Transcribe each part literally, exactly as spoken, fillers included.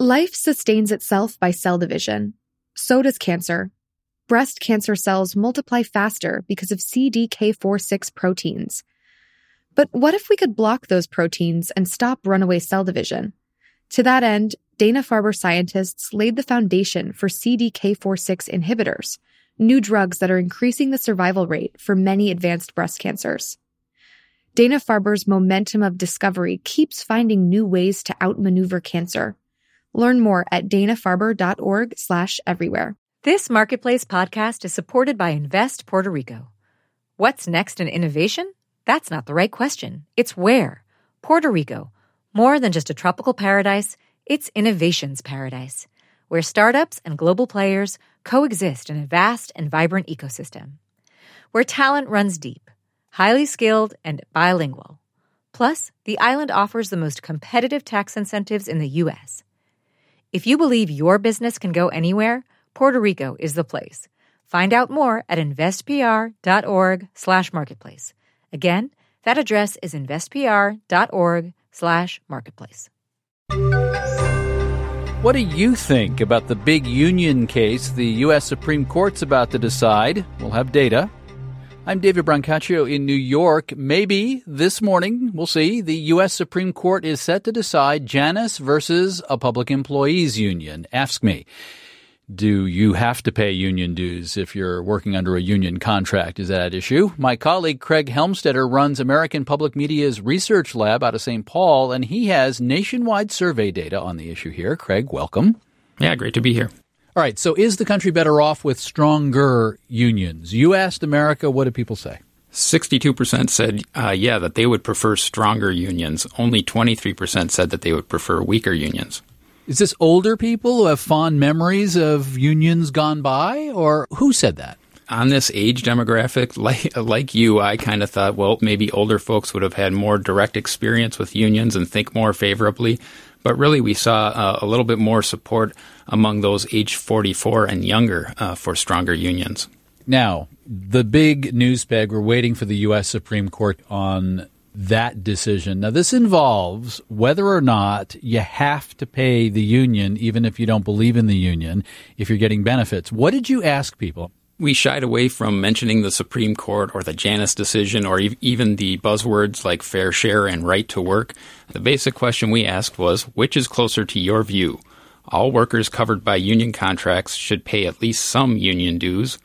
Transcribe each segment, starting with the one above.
Life sustains itself by cell division. So does cancer. Breast cancer cells multiply faster because of C D K four six proteins. But what if we could block those proteins and stop runaway cell division? To that end, Dana-Farber scientists laid the foundation for C D K four six inhibitors, new drugs that are increasing the survival rate for many advanced breast cancers. Dana-Farber's momentum of discovery keeps finding new ways to outmaneuver cancer. Learn more at dana-farber.org slash everywhere. This Marketplace podcast is supported by Invest Puerto Rico. What's next in innovation? That's not the right question. It's where. Puerto Rico. More than just a tropical paradise, it's innovation's paradise, where startups and global players coexist in a vast and vibrant ecosystem. Where talent runs deep, highly skilled, and bilingual. Plus, the island offers the most competitive tax incentives in the U S. If you believe your business can go anywhere, Puerto Rico is the place. Find out more at investpr.org slash marketplace. Again, that address is investpr.org slash marketplace. What do you think about the big union case the U S Supreme Court's about to decide? We'll have data. I'm David Brancaccio in New York. Maybe this morning, we'll see, the U S Supreme Court is set to decide Janus versus a public employees union. Ask me, do you have to pay union dues if you're working under a union contract? Is that at issue? My colleague Craig Helmstetter runs American Public Media's research lab out of Saint Paul, and he has nationwide survey data on the issue here. Craig, welcome. Yeah, great to be here. All right, so is the country better off with stronger unions? You asked America, what did people say? sixty-two percent said, uh, yeah, that they would prefer stronger unions. Only twenty-three percent said that they would prefer weaker unions. Is this older people who have fond memories of unions gone by, or who said that? On this age demographic, like, like you, I kind of thought, well, maybe older folks would have had more direct experience with unions and think more favorably. But really, we saw uh, a little bit more support among those age forty-four and younger uh, for stronger unions. Now, the big news peg, we're waiting for the U S Supreme Court on that decision. Now, this involves whether or not you have to pay the union, even if you don't believe in the union, if you're getting benefits. What did you ask people? We shied away from mentioning the Supreme Court or the Janus decision or e- even the buzzwords like fair share and right to work. The basic question we asked was, which is closer to your view? All workers covered by union contracts should pay at least some union dues,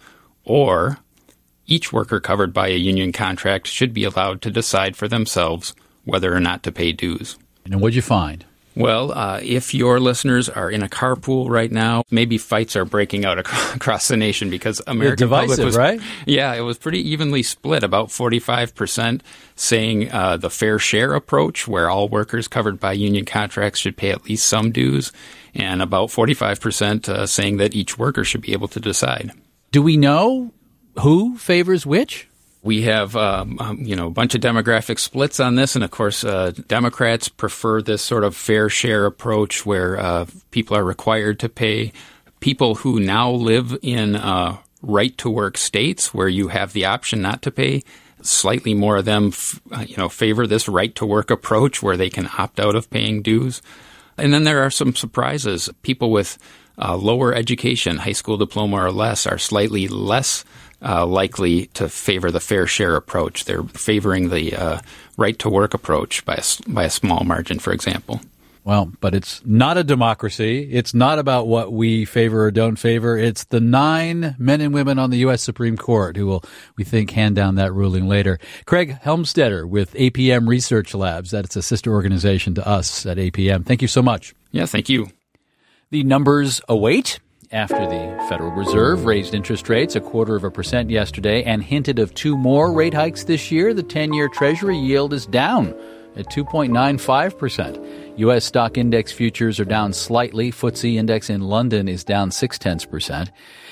or each worker covered by a union contract should be allowed to decide for themselves whether or not to pay dues. And what'd you find? Well, uh, if your listeners are in a carpool right now, maybe fights are breaking out ac- across the nation because American divisive, public was, right? Yeah, it was pretty evenly split. About forty-five percent saying uh, the fair share approach, where all workers covered by union contracts should pay at least some dues, and about forty-five percent uh, saying that each worker should be able to decide. Do we know who favors which? We have, um, um, you know, a bunch of demographic splits on this. And, of course, uh, Democrats prefer this sort of fair share approach where uh, people are required to pay. People who now live in uh, right-to-work states where you have the option not to pay, slightly more of them, f- uh, you know, favor this right-to-work approach where they can opt out of paying dues. And then there are some surprises. People with uh, lower education, high school diploma or less, are slightly less Uh, likely to favor the fair share approach. They're favoring the uh, right-to-work approach by a, by a small margin, for example. Well, but it's not a democracy. It's not about what we favor or don't favor. It's the nine men and women on the U S Supreme Court who will, we think, hand down that ruling later. Craig Helmstetter with A P M Research Labs. That's a sister organization to us at A P M. Thank you so much. Yeah, thank you. The numbers await. After the Federal Reserve raised interest rates a quarter of a percent yesterday and hinted of two more rate hikes this year, the ten-year Treasury yield is down at two point nine five percent. U S stock index futures are down slightly. F T S E index in London is down six tenths percent.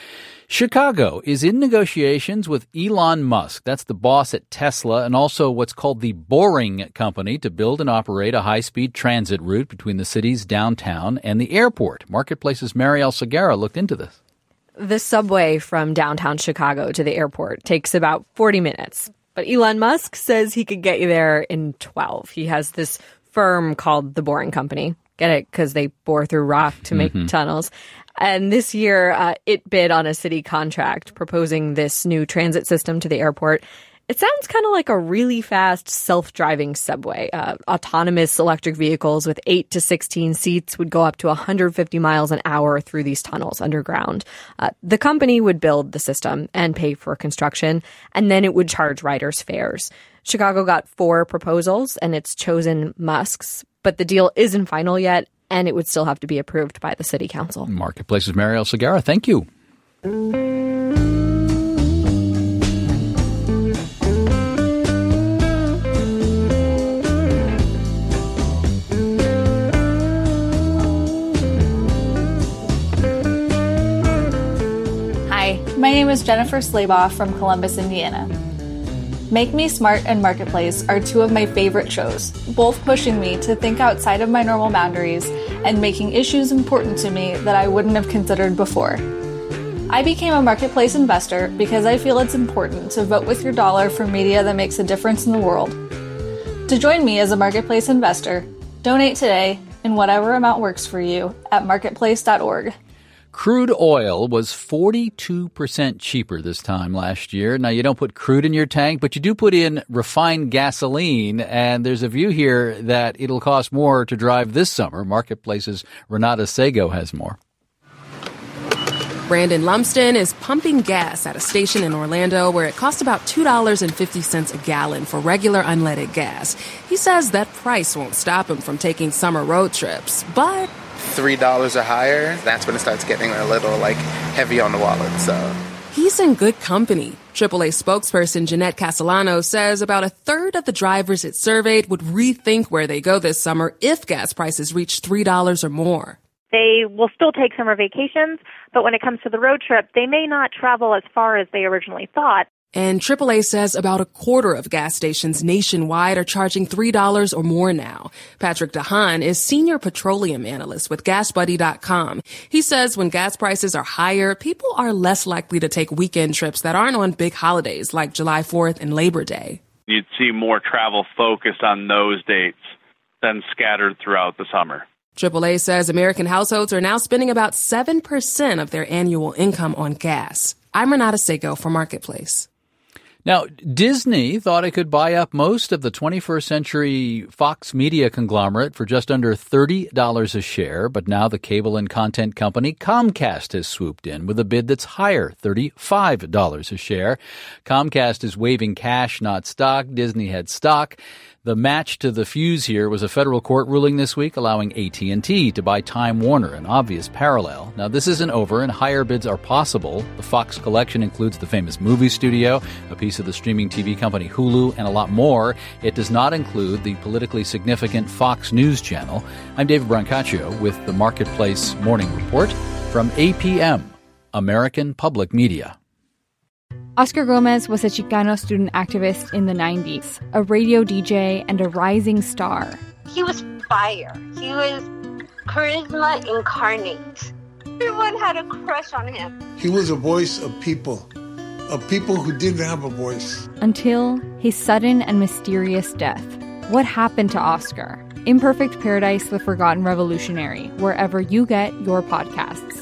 Chicago is in negotiations with Elon Musk. That's the boss at Tesla and also what's called the Boring Company to build and operate a high-speed transit route between the city's downtown and the airport. Marketplace's Marielle Segarra looked into this. The subway from downtown Chicago to the airport takes about forty minutes. But Elon Musk says he could get you there in twelve. He has this firm called the Boring Company. Get it? Because they bore through rock to make mm-hmm. tunnels. And this year, uh, it bid on a city contract proposing this new transit system to the airport. It sounds kind of like a really fast self-driving subway. Uh, autonomous electric vehicles with eight to sixteen seats would go up to one hundred fifty miles an hour through these tunnels underground. Uh, the company would build the system and pay for construction, and then it would charge riders fares. Chicago got four proposals, and it's chosen Musk's, but the deal isn't final yet, and it would still have to be approved by the city council. Marketplace's Mariel Segarra, thank you. My name is Jennifer Slabaugh from Columbus, Indiana. Make Me Smart and Marketplace are two of my favorite shows, both pushing me to think outside of my normal boundaries and making issues important to me that I wouldn't have considered before. I became a Marketplace investor because I feel it's important to vote with your dollar for media that makes a difference in the world. To join me as a Marketplace investor, donate today in whatever amount works for you at marketplace dot org. Crude oil was forty-two percent cheaper this time last year. Now, you don't put crude in your tank, but you do put in refined gasoline, and there's a view here that it'll cost more to drive this summer. Marketplace's Renata Sego has more. Brandon Lumsden is pumping gas at a station in Orlando where it costs about two dollars and fifty cents a gallon for regular unleaded gas. He says that price won't stop him from taking summer road trips, but three dollars or higher, that's when it starts getting a little, like, heavy on the wallet, so. He's in good company. triple A spokesperson Jeanette Castellano says about a third of the drivers it surveyed would rethink where they go this summer if gas prices reach three dollars or more. They will still take summer vacations, but when it comes to the road trip, they may not travel as far as they originally thought. And triple A says about a quarter of gas stations nationwide are charging three dollars or more now. Patrick DeHaan is senior petroleum analyst with gas buddy dot com. He says when gas prices are higher, people are less likely to take weekend trips that aren't on big holidays like July fourth and Labor Day. You'd see more travel focused on those dates than scattered throughout the summer. triple A says American households are now spending about seven percent of their annual income on gas. I'm Renata Sego for Marketplace. Now, Disney thought it could buy up most of the twenty-first century Fox Media conglomerate for just under thirty dollars a share, but now the cable and content company Comcast has swooped in with a bid that's higher, thirty-five dollars a share. Comcast is waiving cash, not stock. Disney had stock. The match to the fuse here was a federal court ruling this week allowing A T and T to buy Time Warner, an obvious parallel. Now, this isn't over, and higher bids are possible. The Fox collection includes the famous movie studio, a piece of the streaming T V company Hulu, and a lot more. It does not include the politically significant Fox News Channel. I'm David Brancaccio with the Marketplace Morning Report from A P M, American Public Media. Oscar Gomez was a Chicano student activist in the nineties, a radio D J and a rising star. He was fire. He was charisma incarnate. Everyone had a crush on him. He was a voice of people, of people who didn't have a voice. Until his sudden and mysterious death. What happened to Oscar? Imperfect Paradise, The Forgotten Revolutionary, wherever you get your podcasts.